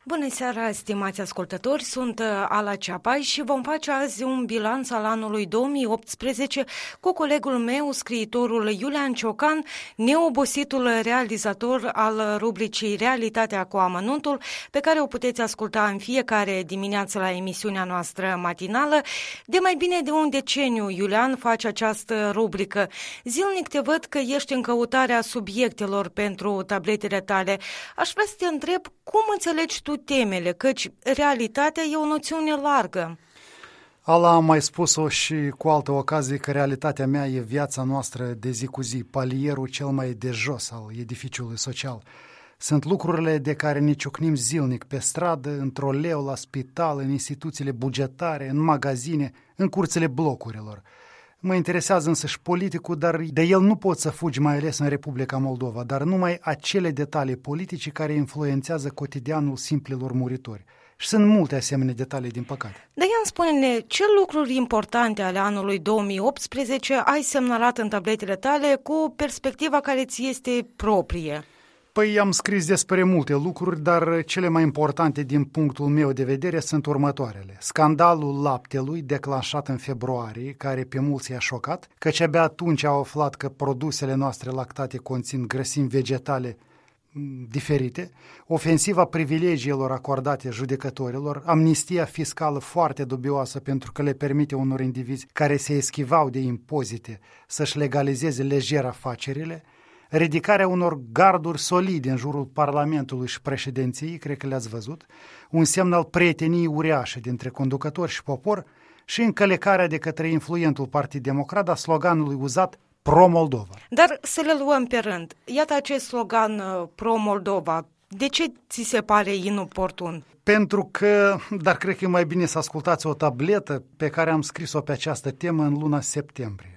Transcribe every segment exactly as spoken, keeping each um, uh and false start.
Bună seara, stimați ascultători, sunt Ala Ceapai și vom face azi un bilanț al anului două mii optsprezece cu colegul meu, scriitorul Iulian Ciocan, neobositul realizator al rubricii Realitatea cu amănuntul, pe care o puteți asculta în fiecare dimineață la emisiunea noastră matinală. De mai bine de un deceniu, Iulian, face această rubrică. Zilnic te văd că ești în căutarea subiectelor pentru tabletele tale. Aș vrea să te întreb cum înțelegi tu temele, căci realitatea e o noțiune largă. Ala, am mai spus-o și cu altă ocazie că realitatea mea e viața noastră de zi cu zi, palierul cel mai de jos al edificiului social. Sunt lucrurile de care ne ciocnim zilnic pe stradă, în troleu, la spital, în instituțiile bugetare, în magazine, în curțile blocurilor. Mă interesează însăși politicul, dar de el nu poți să fugi, mai ales în Republica Moldova, dar numai acele detalii politice care influențează cotidianul simplilor muritori. Și sunt multe asemenea detalii, din păcate. Dar Ian, spune-ne, ce lucruri importante ale anului două mii optsprezece ai semnalat în tabletele tale cu perspectiva care ți este proprie? Păi am scris despre multe lucruri, dar cele mai importante din punctul meu de vedere sunt următoarele. Scandalul laptelui declanșat în februarie, care pe mulți i-a șocat, căci abia atunci au aflat că produsele noastre lactate conțin grăsimi vegetale diferite, ofensiva privilegiilor acordate judecătorilor, amnistia fiscală foarte dubioasă pentru că le permite unor indivizi care se eschivau de impozite să-și legalizeze lejer afacerile, ridicarea unor garduri solide în jurul Parlamentului și președinției, cred că le-ați văzut, un semn al prieteniei uriașe dintre conducători și popor și încălecarea de către influentul Partid Democrat a sloganului uzat Pro-Moldova. Dar să le luăm pe rând. Iată acest slogan Pro-Moldova. De ce ți se pare inoportun? Pentru că, dar cred că e mai bine să ascultați o tabletă pe care am scris-o pe această temă în luna septembrie.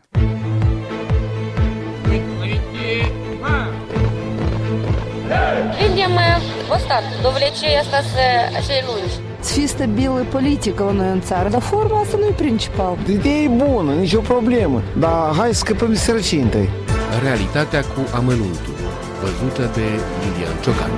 Видим остаток, довлече остаться acei lungi. Să fie stabilă politică la noi în țară, dar forma asta nu e principal. Ideea e bună, nicio problemă, dar hai să scăpăm de sărăcie întâi. Realitatea cu amănuntul, văzută de Iulian Ciocan.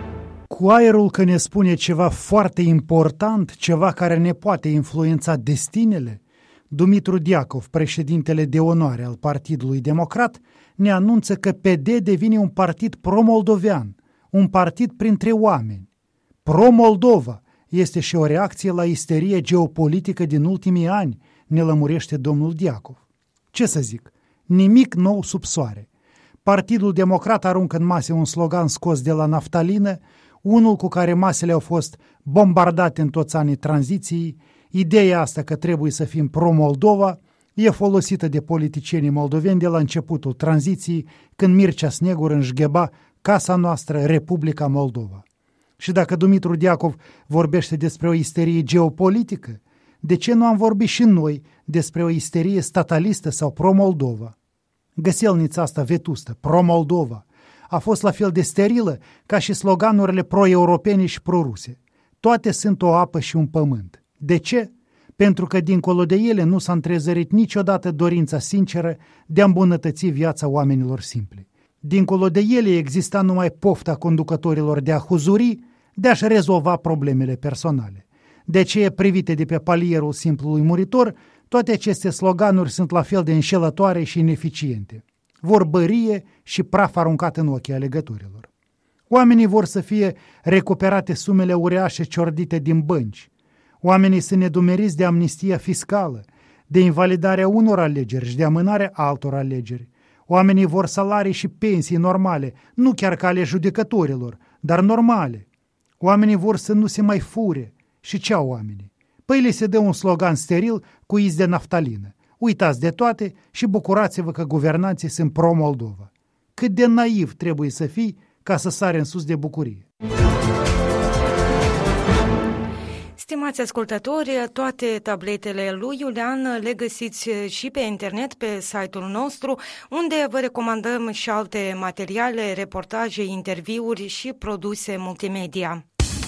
Cu aerul că ne spune ceva foarte important, ceva care ne poate influența destinele, Dumitru Diacov, președintele de onoare al Partidului Democrat, ne anunță că P D devine un partid pro-moldovean, un partid printre oameni. Pro-Moldova este și o reacție la isterie geopolitică din ultimii ani, ne lămurește domnul Diacov. Ce să zic, nimic nou sub soare. Partidul Democrat aruncă în mase un slogan scos de la naftalină, unul cu care masele au fost bombardate în toți anii tranziției. Ideea asta că trebuie să fim pro-Moldova e folosită de politicienii moldoveni de la începutul tranziției, când Mircea Snegur înșgheba casa noastră, Republica Moldova. Și dacă Dumitru Diacov vorbește despre o isterie geopolitică, de ce nu am vorbit și noi despre o isterie statalistă sau pro-Moldova? Găselnița asta vetustă, pro-Moldova, a fost la fel de sterilă ca și sloganurile pro-europene și pro-ruse. Toate sunt o apă și un pământ. De ce? Pentru că dincolo de ele nu s-a întrezărit niciodată dorința sinceră de a îmbunătăți viața oamenilor simpli. Dincolo de ele exista numai pofta conducătorilor de a huzuri, de a-și rezolva problemele personale. De ce, privite de pe palierul simplului muritor, toate aceste sloganuri sunt la fel de înșelătoare și ineficiente. Vorbărie și praf aruncat în ochii alegătorilor. Oamenii vor să fie recuperate sumele uriașe ciordite din bănci. Oamenii sunt nedumeriți de amnistia fiscală, de invalidarea unor alegeri și de amânarea altor alegeri. Oamenii vor salarii și pensii normale, nu chiar ca ale judecătorilor, dar normale. Oamenii vor să nu se mai fure. Și ce au oamenii? Păi le se dă un slogan steril cu iz de naftalină. Uitați de toate și bucurați-vă că guvernanții sunt pro-Moldova. Cât de naiv trebuie să fii ca să sari în sus de bucurie. Stimați ascultători, toate tabletele lui Iulian le găsiți și pe internet, pe site-ul nostru, unde vă recomandăm și alte materiale, reportaje, interviuri și produse multimedia.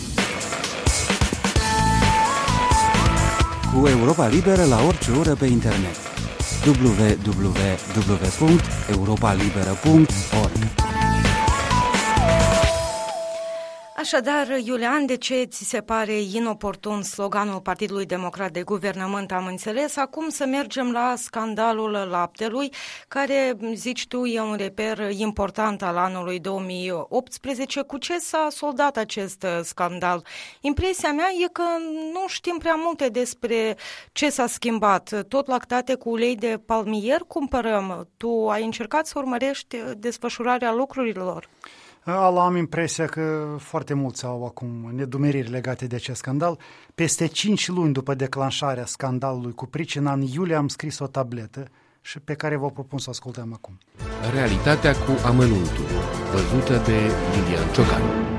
Cu Europa Liberă la orice oră pe internet. w w w punct europa liberă punct org Așadar, Iulian, de ce ți se pare inoportun sloganul Partidului Democrat de Guvernământ, am înțeles? Acum să mergem la scandalul laptelui, care, zici tu, e un reper important al anului două mii optsprezece. Cu ce s-a soldat acest scandal? Impresia mea e că nu știm prea multe despre ce s-a schimbat. Tot lactate cu ulei de palmier cumpărăm. Tu ai încercat să urmărești desfășurarea lucrurilor? Ala, am impresia că foarte mulți au acum nedumeriri legate de acest scandal. Peste cinci luni după declanșarea scandalului cu pricina, în iulie am scris o tabletă și pe care vă propun să o ascultăm acum. Realitatea cu amănuntul, văzută de Iulian Ciocan.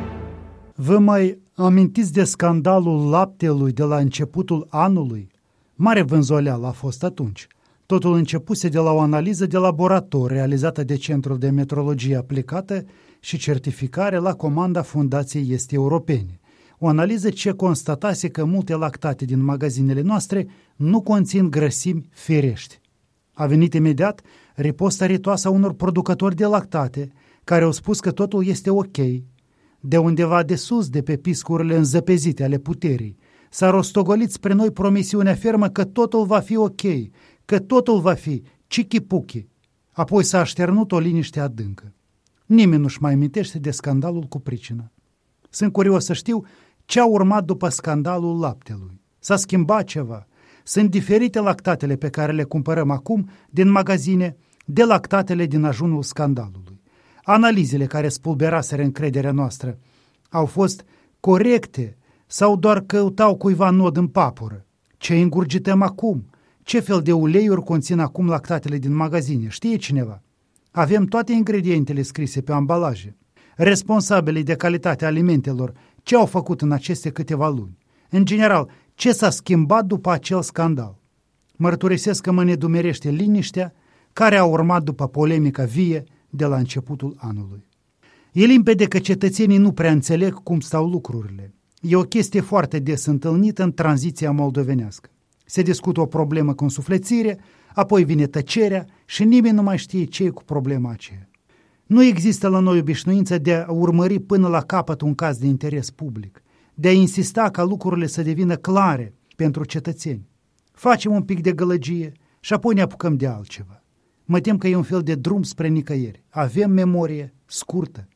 Vă mai amintiți de scandalul laptelui de la începutul anului? Mare vânzoleală a fost atunci. Totul începuse de la o analiză de laborator realizată de Centrul de Metrologie Aplicată și certificare la comanda Fundației Est Europene. O analiză ce constatase că multe lactate din magazinele noastre nu conțin grăsimi firești. A venit imediat riposta ritoasă a unor producători de lactate care au spus că totul este ok. De undeva de sus, de pe piscurile înzăpezite ale puterii, s-a rostogolit spre noi promisiunea fermă că totul va fi ok, că totul va fi chichi-puchi. Apoi s-a așternut o liniște adâncă. Nimeni nu-și mai amintește de scandalul cu pricină. Sunt curios să știu ce a urmat după scandalul laptelui. S-a schimbat ceva? Sunt diferite lactatele pe care le cumpărăm acum din magazine de lactatele din ajunul scandalului. Analizele care spulberaseră încrederea noastră au fost corecte sau doar căutau cuiva nod în papură? Ce îngurgităm acum? Ce fel de uleiuri conțin acum lactatele din magazine? Știe cineva? Avem toate ingredientele scrise pe ambalaje. Responsabilii de calitatea alimentelor, ce au făcut în aceste câteva luni? În general, ce s-a schimbat după acel scandal? Mărturisesc că mă nedumerește liniștea care a urmat după polemica vie de la începutul anului. E limpede că cetățenii nu prea înțeleg cum stau lucrurile. E o chestie foarte des întâlnită în tranziția moldovenească. Se discută o problemă cu însuflețire, apoi vine tăcerea și nimeni nu mai știe ce e cu problema aceea. Nu există la noi obișnuință de a urmări până la capăt un caz de interes public, de a insista ca lucrurile să devină clare pentru cetățeni. Facem un pic de gălăgie și apoi ne apucăm de altceva. Mă tem că e un fel de drum spre nicăieri. Avem memorie scurtă.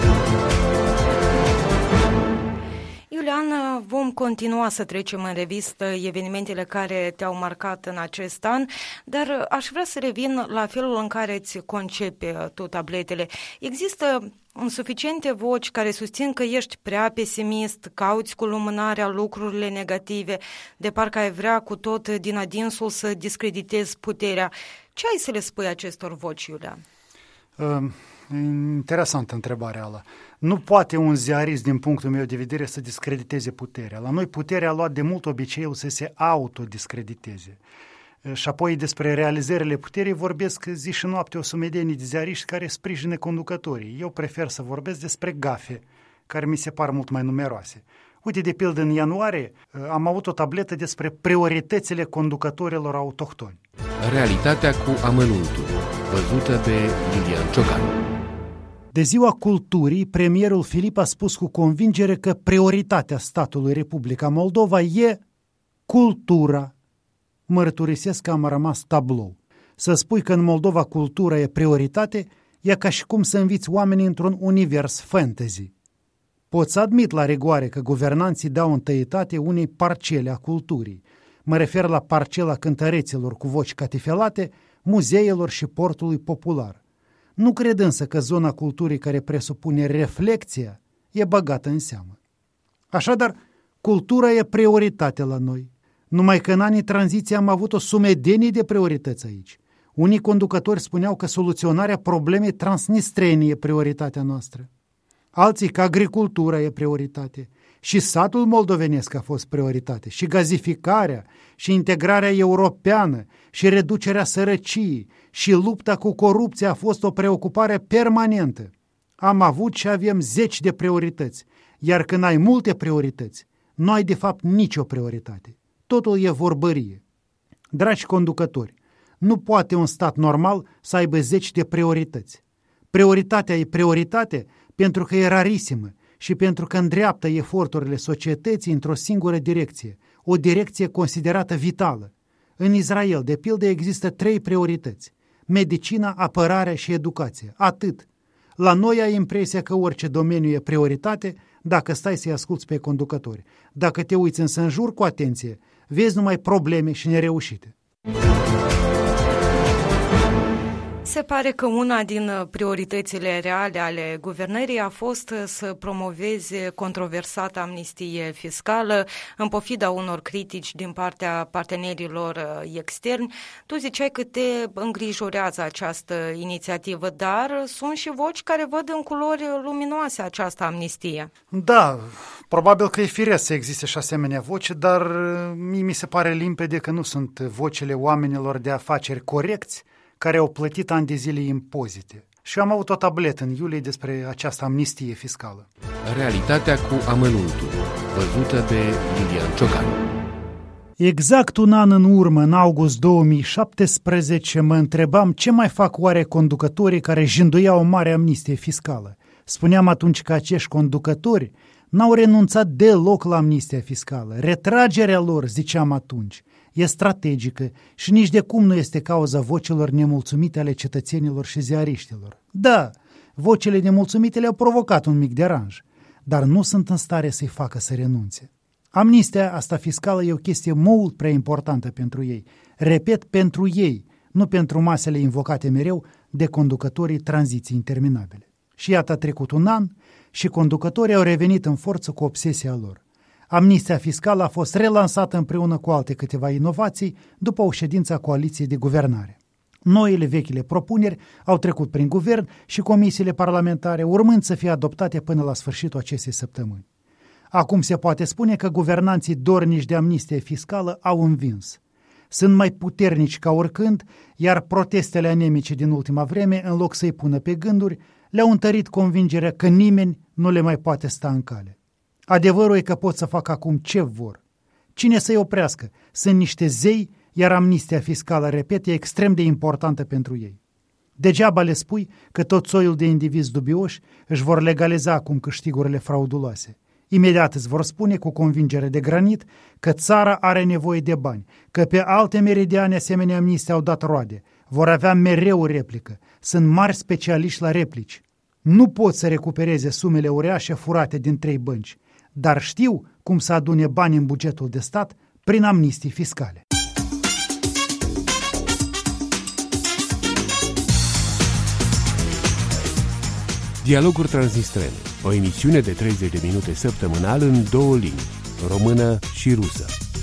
Iulian, vom continua să trecem în revistă evenimentele care te-au marcat în acest an, dar aș vrea să revin la felul în care îți concepi tu tabletele. Există suficiente voci care susțin că ești prea pesimist, cauți cu lumânarea lucrurile negative, de parcă ai vrea cu tot din adinsul să discreditezi puterea. Ce ai să le spui acestor voci, Iulian? Uh, interesantă întrebarea ala. Nu poate un ziarist, din punctul meu de vedere, să discrediteze puterea. La noi puterea a luat de mult obiceiul să se autodiscrediteze. Și apoi despre realizările puterii vorbesc zi și noapte o sumedenie de ziariști care sprijină conducătorii. Eu prefer să vorbesc despre gafe, care mi se par mult mai numeroase. Uite, de pildă, în ianuarie am avut o tabletă despre prioritățile conducătorilor autohtoni. Realitatea cu amănuntul, văzută de Iulian Ciocan. De Ziua Culturii, premierul Filip a spus cu convingere că prioritatea statului Republica Moldova e cultura. Mărturisesc că am rămas tablou. Să spui că în Moldova cultura e prioritate, e ca și cum să înviți oamenii într-un univers fantasy. Pot să admit la rigoare că guvernanții dau întâietate unei parcele a culturii. Mă refer la parcela cântăreților cu voci catifelate, muzeelor și portului popular. Nu cred însă că zona culturii care presupune reflecția e băgată în seamă. Așadar, cultura e prioritate la noi. Numai că în anii tranziției am avut o sumedenie de priorități aici. Unii conducători spuneau că soluționarea problemei transnistrenii e prioritatea noastră. Alții că agricultura e prioritate. Și satul moldovenesc a fost prioritate. Și gazificarea, și integrarea europeană, și reducerea sărăciei, și lupta cu corupția a fost o preocupare permanentă. Am avut și avem zeci de priorități. Iar când ai multe priorități, nu ai de fapt nicio prioritate. Totul e vorbărie. Dragi conducători, nu poate un stat normal să aibă zeci de priorități. Prioritatea e prioritate pentru că e rarisimă și pentru că îndreaptă eforturile societății într-o singură direcție, o direcție considerată vitală. În Israel, de pildă, există trei priorități: medicina, apărarea și educație. Atât. La noi ai impresia că orice domeniu e prioritate dacă stai să-i asculți pe conducători. Dacă te uiți însă în jur cu atenție, vezi numai probleme și nereușite. Se pare că una din prioritățile reale ale guvernării a fost să promoveze controversata amnistie fiscală în pofida unor critici din partea partenerilor externi. Tu ziceai că te îngrijorează această inițiativă, dar sunt și voci care văd în culori luminoase această amnistie. Da, probabil că e firesc să existe și asemenea voce, dar mie mi se pare limpede că nu sunt vocile oamenilor de afaceri corecți care au plătit ani de zile impozite. Și eu am avut o tabletă în iulie despre această amnistie fiscală. Realitatea cu amănuntul, văzută de Iulian Ciocan. Exact un an în urmă, în august două mii șaptesprezece, mă întrebam ce mai fac oare conducătorii care jânduiau o mare amnistie fiscală. Spuneam atunci că acești conducători n-au renunțat deloc la amnistia fiscală. Retragerea lor, ziceam atunci, e strategică și nici de cum nu este cauza vocilor nemulțumite ale cetățenilor și ziariștilor. Da, vocile nemulțumite le-au provocat un mic deranj, dar nu sunt în stare să-i facă să renunțe. Amnistia asta fiscală e o chestie mult prea importantă pentru ei. Repet, pentru ei, nu pentru masele invocate mereu de conducătorii tranziții interminabile. Și iată, a trecut un an și conducătorii au revenit în forță cu obsesia lor. Amnistia fiscală a fost relansată împreună cu alte câteva inovații după o ședință a coaliției de guvernare. Noile vechile propuneri au trecut prin guvern și comisiile parlamentare, urmând să fie adoptate până la sfârșitul acestei săptămâni. Acum se poate spune că guvernanții dornici de amnistie fiscală au învins. Sunt mai puternici ca oricând, iar protestele anemice din ultima vreme, în loc să-i pună pe gânduri, le-au întărit convingerea că nimeni nu le mai poate sta în cale. Adevărul e că pot să facă acum ce vor. Cine să-i oprească? Sunt niște zei, iar amnistia fiscală, repet, e extrem de importantă pentru ei. Degeaba le spui că tot soiul de indivizi dubioși își vor legaliza acum câștigurile frauduloase. Imediat îți vor spune cu convingere de granit că țara are nevoie de bani, că pe alte meridiane asemenea amnistii au dat roade. Vor avea mereu replică. Sunt mari specialiști la replici. Nu pot să recupereze sumele uriașe furate din trei bănci, dar știu cum să adune bani în bugetul de stat prin amnistii fiscale. Dialoguri Transnistrene, o emisiune de treizeci de minute săptămânal în două limbi, română și rusă.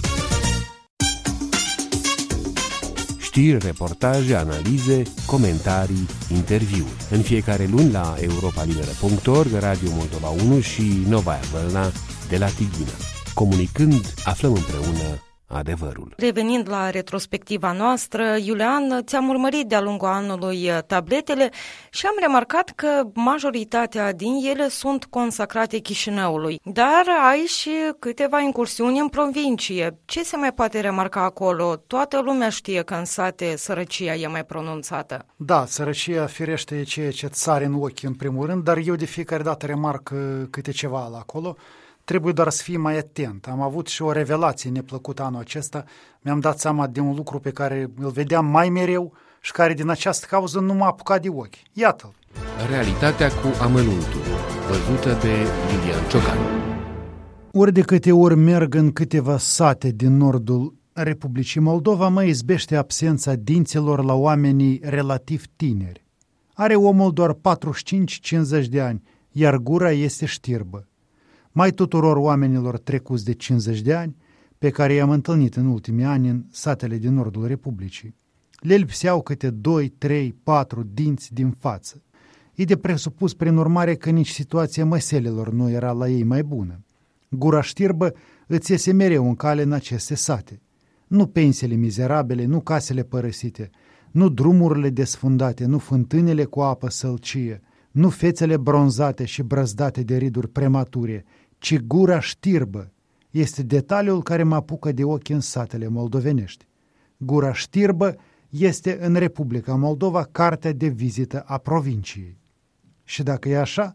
Știri, reportaje, analize, comentarii, interviuri. În fiecare luni la europa liberă punct org, Radio Moldova unu și Novaia Vălna de la Tighina. Comunicând, aflăm împreună adevărul. Revenind la retrospectiva noastră, Iulian, ți-am urmărit de-a lungul anului tabletele și am remarcat că majoritatea din ele sunt consacrate Chișinăului, dar ai și câteva incursiuni în provincie. Ce se mai poate remarca acolo? Toată lumea știe că în sate sărăcia e mai pronunțată. Da, sărăcia firește e ceea ce țare în ochi în primul rând, dar eu de fiecare dată remarc câte ceva la acolo. Trebuie doar să fii mai atent. Am avut și o revelație neplăcută anul acesta. Mi-am dat seama de un lucru pe care îl vedeam mai mereu și care din această cauză nu m-a apucat de ochi. Iată-l. Realitatea cu amănuntul, văzută de Iulian Ciocan. Ori de câte ori merg în câteva sate din nordul Republicii Moldova, mă izbește absența dinților la oamenii relativ tineri. Are omul doar patruzeci și cinci cincizeci de ani, iar gura este știrbă. Mai tuturor oamenilor trecuți de cincizeci de ani, pe care i-am întâlnit în ultimii ani în satele din nordul Republicii, le lipseau câte doi, trei, patru dinți din față. E de presupus prin urmare că nici situația măselelor nu era la ei mai bună. Gura știrbă îți iese mereu în cale în aceste sate. Nu pensiile mizerabile, nu casele părăsite, nu drumurile desfundate, nu fântânile cu apă sălcie, nu fețele bronzate și brăzdate de riduri premature, ci gura știrbă este detaliul care mă apucă de ochi în satele moldovenești. Gura știrbă este în Republica Moldova cartea de vizită a provinciei. Și dacă e așa,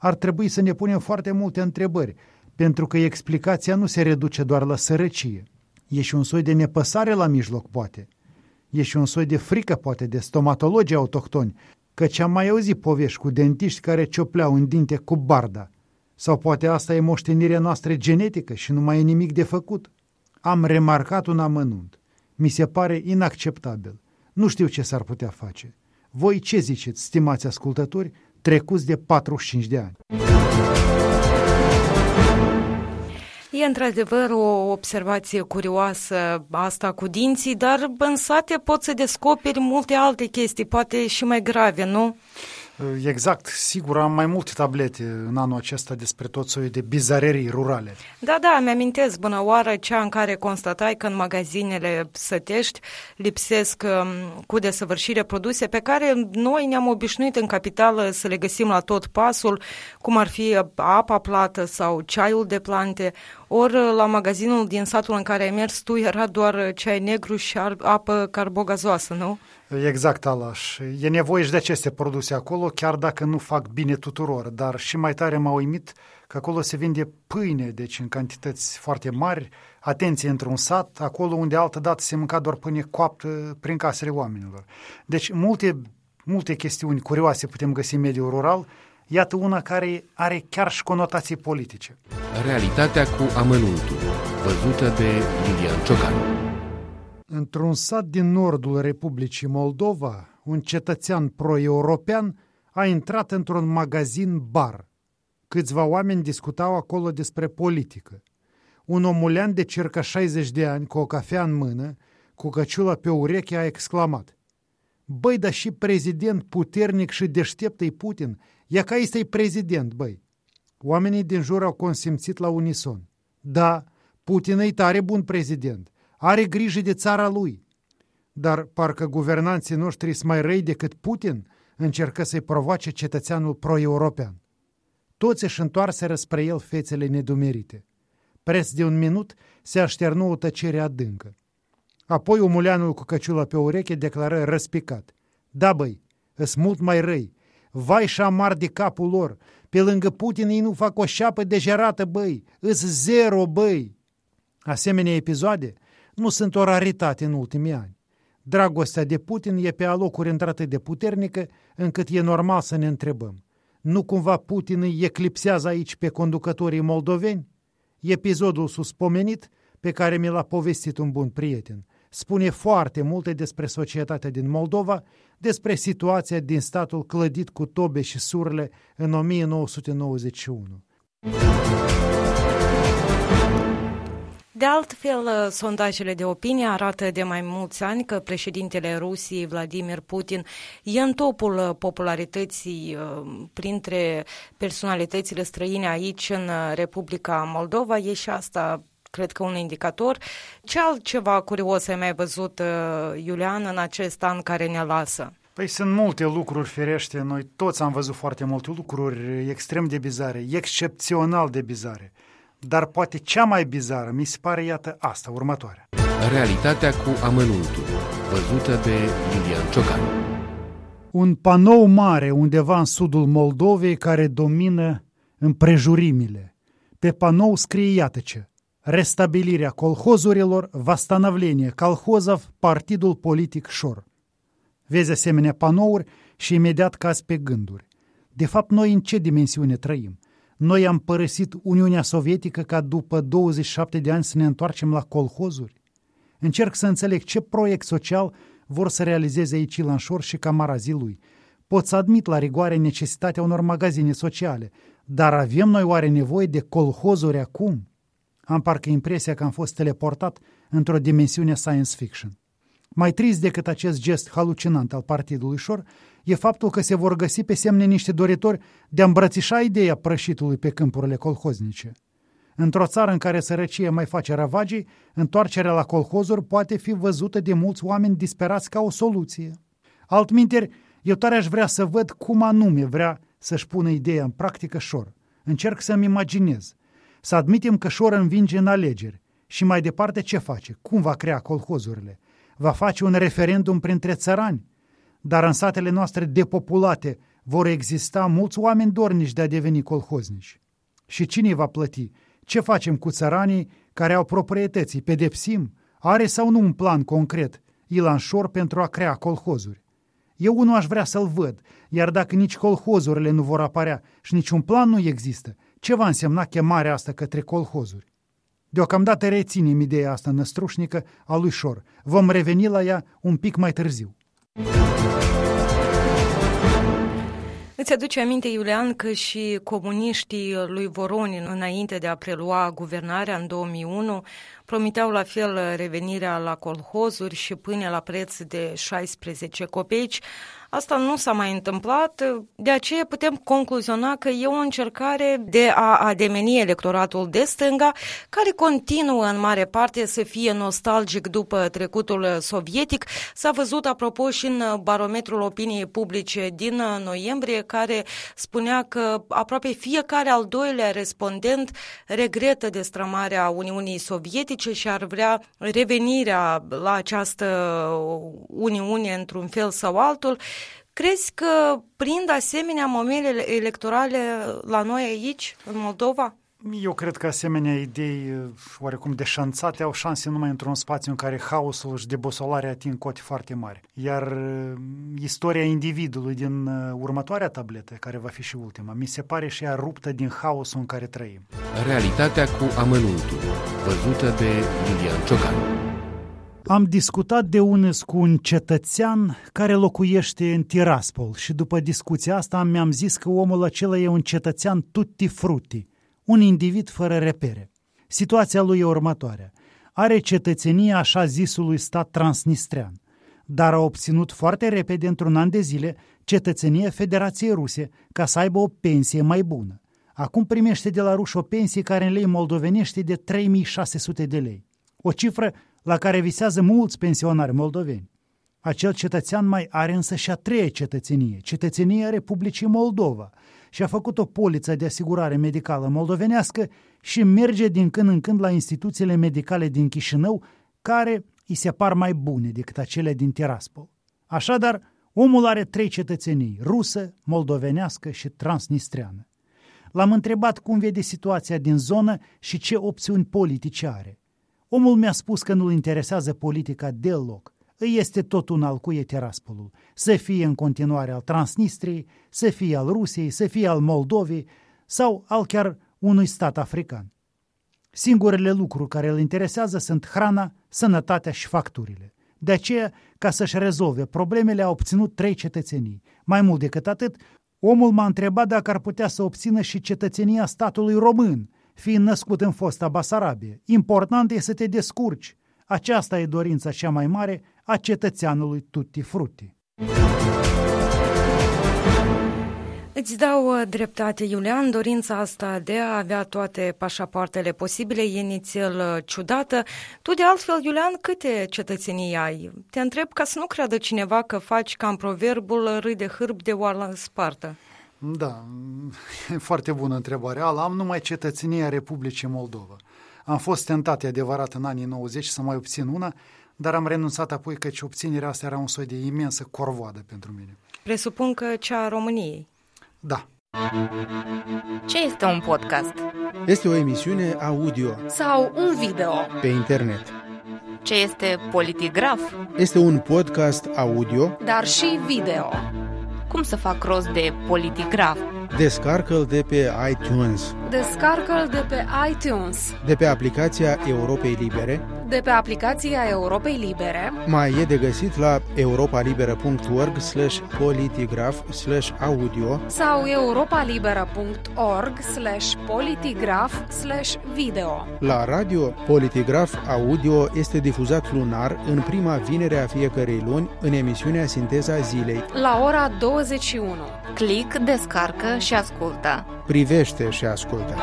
ar trebui să ne punem foarte multe întrebări, pentru că explicația nu se reduce doar la sărăcie. E și un soi de nepăsare la mijloc, poate. E și un soi de frică, poate, de stomatologii autohtoni, căci am mai auzit povești cu dentiști care ciopleau în dinte cu barda. Sau poate asta e moștenirea noastră genetică și nu mai e nimic de făcut. Am remarcat un amănunt. Mi se pare inacceptabil. Nu știu ce s-ar putea face. Voi ce ziceți, stimați ascultători, trecuți de patruzeci și cinci de ani? E într-adevăr o observație curioasă asta cu dinții, dar în sate poți să descoperi multe alte chestii, poate și mai grave, nu? Exact, sigur, am mai multe tablete în anul acesta despre tot soiul de bizarerii rurale. Da, da, mi-amintesc bună oară cea în care constatai că în magazinele sătești lipsesc um, cu desăvârșire produse pe care noi ne-am obișnuit în capitală să le găsim la tot pasul, cum ar fi apa plată sau ceaiul de plante, ori la magazinul din satul în care ai mers tu era doar ceai negru și apă carbogazoasă, nu? Exact, Alaș. E nevoie și de aceste produse acolo, chiar dacă nu fac bine tuturor, dar și mai tare m-a uimit că acolo se vinde pâine, deci în cantități foarte mari, atenție, într-un sat, acolo unde altădată se mânca doar pâine coaptă prin casele oamenilor. Deci multe, multe chestiuni curioase putem găsi în mediul rural, iată una care are chiar și conotații politice. Realitatea cu amănuntul, văzută de Iulian Ciocan. Într-un sat din nordul Republicii Moldova, un cetățean pro-european a intrat într-un magazin bar. Câțiva oameni discutau acolo despre politică. Un omulean de circa șaizeci de ani, cu o cafea în mână, cu căciula pe ureche, a exclamat: "Băi, dar și prezident puternic și deștept-i Putin, ia ca este-i prezident, băi." Oamenii din jur au consimțit la unison: "Da, Putin e tare bun prezident, are grijă de țara lui." Dar parcă guvernanții noștri sunt mai răi decât Putin, încercă să-i provoace cetățeanul pro-european. Toți își întoarseră spre el fețele nedumerite. Preț de un minut se așternu o tăcere adâncă. Apoi omuleanul cu căciula pe ureche declară răspicat: "Da, băi, îs mult mai răi. Vai și amar de capul lor. Pe lângă Putin ei nu fac o șapă degerată, băi. Îs zero, băi." Asemenea episoade nu sunt o raritate în ultimii ani. Dragostea de Putin e pe alocuri într-atât de puternică încât e normal să ne întrebăm: nu cumva Putin îi eclipsează aici pe conducătorii moldoveni? Episodul suspomenit, pe care mi l-a povestit un bun prieten, spune foarte multe despre societatea din Moldova, despre situația din statul clădit cu tobe și surle în o mie nouă sute nouăzeci și unu. De altfel, sondajele de opinie arată de mai mulți ani că președintele Rusiei, Vladimir Putin, e în topul popularității printre personalitățile străine aici în Republica Moldova. E și asta, cred că, un indicator. Ce altceva curios ai mai văzut, Iulian, în acest an care ne lasă? Păi sunt multe lucruri, firește, noi toți am văzut foarte multe lucruri extrem de bizare, excepțional de bizare. Dar poate cea mai bizară mi se pare, iată, asta, următoarea. Realitatea cu amănuntul, văzută de Iulian Ciocan. Un panou mare undeva în sudul Moldovei care domină împrejurimile. Pe panou scrie, iată ce: restabilirea colhozurilor, восстановление колхозов, partidul politic Șor. Vezi asemenea panouri și imediat cazi pe gânduri. De fapt, noi în ce dimensiune trăim? Noi am părăsit Uniunea Sovietică ca după douăzeci și șapte de ani să ne întoarcem la colhozuri? Încerc să înțeleg ce proiect social vor să realizeze aici Ilan Șor și camarazii lui. Pot să admit la rigoare necesitatea unor magazine sociale, dar avem noi oare nevoie de colhozuri acum? Am parcă impresia că am fost teleportat într-o dimensiune science fiction. Mai trist decât acest gest halucinant al partidului Șor e faptul că se vor găsi pe semne niște doritori de a îmbrățișa ideea prășitului pe câmpurile colhoznice. Într-o țară în care sărăcia mai face ravagii, întoarcerea la colhozuri poate fi văzută de mulți oameni disperați ca o soluție. Altminteri, eu tare aș vrea să văd cum anume vrea să-și pună ideea în practică Șor. Încerc să-mi imaginez. Să admitem că Șor învinge în alegeri și mai departe ce face? Cum va crea colhozurile? Va face un referendum printre țărani? Dar în satele noastre depopulate vor exista mulți oameni dornici de a deveni colhoznici. Și cine va plăti? Ce facem cu țăranii care au proprietăți? Îi pedepsim? Are sau nu un plan concret Ilan Șor pentru a crea colhozuri? Eu unul aș vrea să-l văd, iar dacă nici colhozurile nu vor apărea și niciun plan nu există, ce va însemna chemarea asta către colhozuri? Deocamdată reținem ideea asta năstrușnică a lui Șor. Vom reveni la ea un pic mai târziu. Îți aduce aminte, Iulian, că și comuniștii lui Voronin, înainte de a prelua guvernarea în două mii unu, promiteau la fel revenirea la colhozuri și pâine la preț de șaisprezece copeici. Asta nu s-a mai întâmplat, de aceea putem concluziona că e o încercare de a ademeni electoratul de stânga, care continuă în mare parte să fie nostalgic după trecutul sovietic. S-a văzut, apropo, și în barometrul opiniei publice din noiembrie, care spunea că aproape fiecare al doilea respondent regretă destrămarea Uniunii Sovietice și ar vrea revenirea la această Uniune într-un fel sau altul. Crezi că prind asemenea momente electorale la noi aici, în Moldova? Eu cred că asemenea idei oarecum deșanțate au șanse numai într-un spațiu în care haosul și debusolarea ating cote foarte mari. Iar istoria individului din următoarea tabletă, care va fi și ultima, mi se pare și ea ruptă din haosul în care trăim. Realitatea cu amănuntul, văzută de Iulian Ciocan. Am discutat de unăs cu un cetățean care locuiește în Tiraspol și după discuția asta mi-am zis că omul acela e un cetățean tutti frutti, un individ fără repere. Situația lui e următoarea. Are cetățenia așa zisului stat transnistrean, dar a obținut foarte repede, într-un an de zile, cetățenia Federației Ruse ca să aibă o pensie mai bună. Acum primește de la ruși o pensie care în lei moldovenește de trei mii șase sute de lei. O cifră la care visează mulți pensionari moldoveni. Acel cetățean mai are însă și a treia cetățenie, cetățenia Republicii Moldova, și a făcut o poliță de asigurare medicală moldovenească și merge din când în când la instituțiile medicale din Chișinău, care îi se par mai bune decât acele din Tiraspol. Așadar, omul are trei cetățenii, rusă, moldovenească și transnistreană. L-am întrebat cum vede situația din zonă și ce opțiuni politice are. Omul mi-a spus că nu-l interesează politica deloc. Îi este tot un al cui e Tiraspolul. Să fie în continuare al Transnistriei, să fie al Rusiei, să fie al Moldovei sau al chiar unui stat african. Singurele lucruri care îl interesează sunt hrana, sănătatea și facturile. De aceea, ca să-și rezolve problemele, a obținut trei cetățenii. Mai mult decât atât, omul m-a întrebat dacă ar putea să obțină și cetățenia statului român, fiind născut în fosta Basarabie. Important e să te descurci. Aceasta e dorința cea mai mare a cetățeanului tutti frutti. Îți dau dreptate, Iulian, dorința asta de a avea toate pașapoartele posibile e inițial ciudată. Tu, de altfel, Iulian, câte cetățenii ai? Te întreb ca să nu creadă cineva că faci ca în proverbul râi de hârb de oară spartă. Da, e foarte bună întrebarea. Am numai cetățenia Republicii Moldova. Am fost tentat, e adevărat, în anii nouăzeci să mai obțin una, dar am renunțat apoi căci obținerea asta era un soi de imensă corvoadă pentru mine. Presupun că cea a României. Da. Ce este un podcast? Este o emisiune audio sau un video pe internet. Ce este Politigraf? Este un podcast audio, dar și video. Cum să fac rost de Politigraf? Descarcă-l de pe iTunes. Descarcă-l de pe iTunes. De pe aplicația Europei Libere. De pe aplicația Europei Libere. Mai e de găsit la europalibera punct org slash politigraf slash audio sau europalibera punct org slash politigraf slash video. La radio, Politigraf Audio este difuzat lunar în prima vinere a fiecărei luni în emisiunea Sinteza Zilei la ora douăzeci și unu. Click, descarcă și ascultă. Privește și ascultă.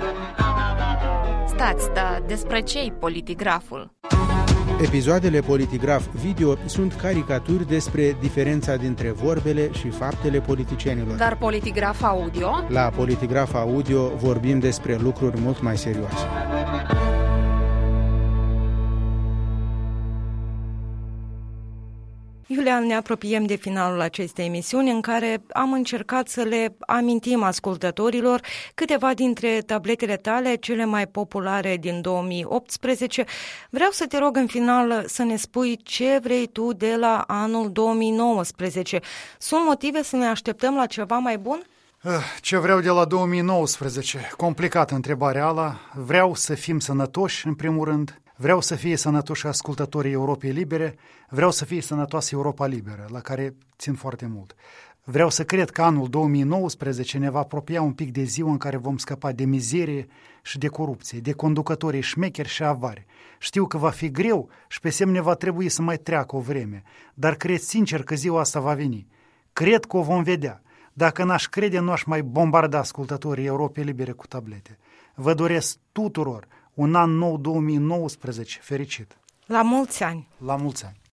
Stați, dar despre ce-i Politigraful? Episoadele Politigraf Video sunt caricaturi despre diferența dintre vorbele și faptele politicienilor. Dar Politigraf Audio? La Politigraf Audio vorbim despre lucruri mult mai serioase. Iulian, ne apropiem de finalul acestei emisiuni în care am încercat să le amintim ascultătorilor câteva dintre tabletele tale, cele mai populare din două mii optsprezece. Vreau să te rog în final să ne spui ce vrei tu de la anul două mii nouăsprezece. Sunt motive să ne așteptăm la ceva mai bun? Ce vreau de la două mii nouăsprezece? Complicată întrebarea ala. Vreau să fim sănătoși, în primul rând. Vreau să fie sănătoși ascultătorii Europei Libere. Vreau să fie sănătoasă Europa Liberă, la care țin foarte mult. Vreau să cred că anul două mii nouăsprezece ne va apropia un pic de ziua în care vom scăpa de mizerie și de corupție, de conducătorii șmecheri și avari. Știu că va fi greu și pe semne va trebui să mai treacă o vreme, dar cred sincer că ziua asta va veni. Cred că o vom vedea. Dacă n-aș crede, nu aș mai bombarda ascultătorii Europei Libere cu tablete. Vă doresc tuturor un an nou două mii nouăsprezece fericit. La mulți ani! La mulți ani!